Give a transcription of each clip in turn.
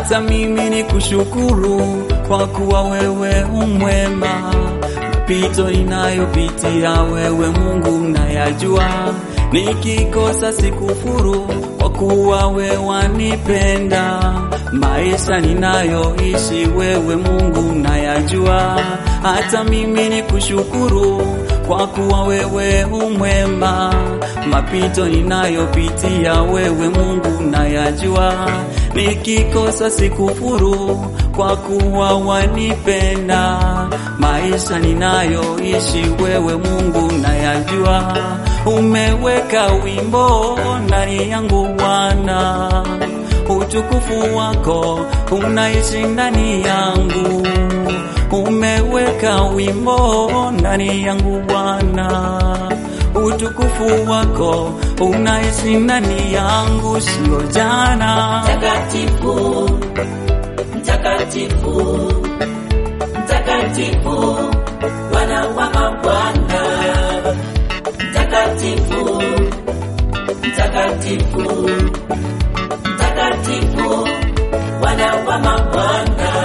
hata mimi nikushukuru kwa kuwa wewe umwema. Mapito ninayopitia wewe Mungu unayajua, nikikosa sikufuru kwa kuwa wewe wanipenda. Maisha ninayoishi wewe Mungu unayajua, hata mimi nikushukuru kwa kuwa wewe umwema. Mapito ninayopitia wewe Mungu unayajua, nikikosa sikufuru kwa kuwa wanipenda. Maisha ninayoishi wewe Mungu unayajua. Umeweka wimbo ndani yangu Bwana, utukufu wako unaishi ndani yangu. Umeweka wimbo ndani yangu Bwana, utukufu wako unaishi ndani yangu. Sio jana. Mtakatifu, mtakatifu, mtakatifu, Bwana wa mabwana. Mtakatifu, mtakatifu, mtakatifu, Bwana wa mabwana.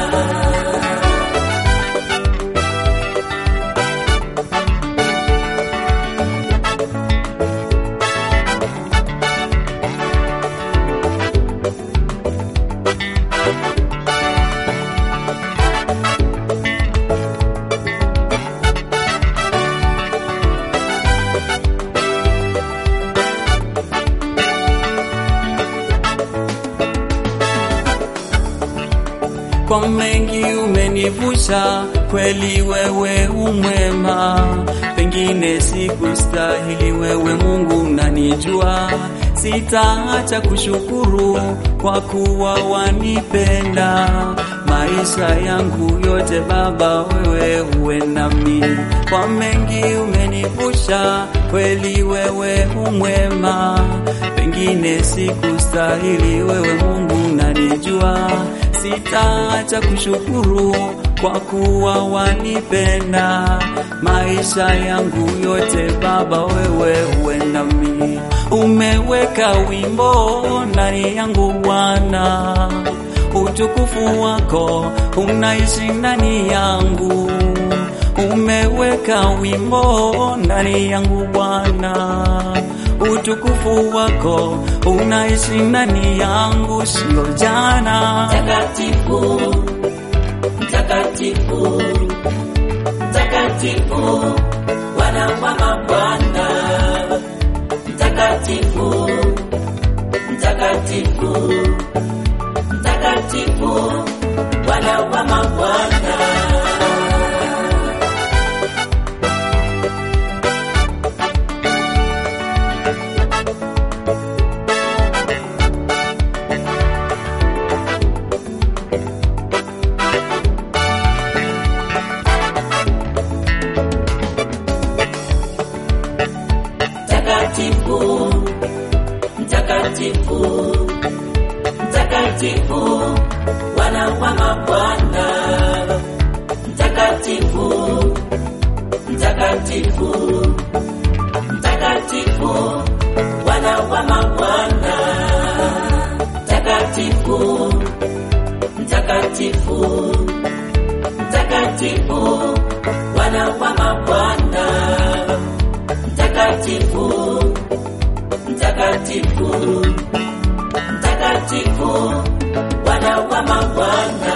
Kwa mengi umenivusha, kweli wewe umwema. Pengine sikustahili, wewe Mungu unanijua. Sitaacha kushukuru kwa kuwa wanipenda. Maisha yangu yote Baba wewe uwe nami. Kwa mengi umenivusha, kweli wewe umwema. Pengine sikustahili, wewe Mungu unanijua. Sitaacha kushukuru kwa kuwa wanipenda. Maisha yangu yote Baba wewe uwe nami. Umeweka wimbo ndani yangu Bwana, utukufu wako unaishi ndani yangu. Umeweka wimbo ndani yangu Bwana, utukufu wako unaishi ndani yangu. Sio jana. Mtakatifu, mtakatifu, mtakatifu, Bwana wa mabwana. Mtakatifu, mtakatifu, mtakatifu, Bwana wa mabwana. Mtakatifu, mtakatifu, mtakatifu, Bwana wa mabwana. Mtakatifu, mtakatifu, mtakatifu, Bwana wa mabwana. Mtakatifu, mtakatifu, mtakatifu, Bwana wa mabwana. Mtakatifu, mtakatifu, mtakatifu, Bwana wa mabwana.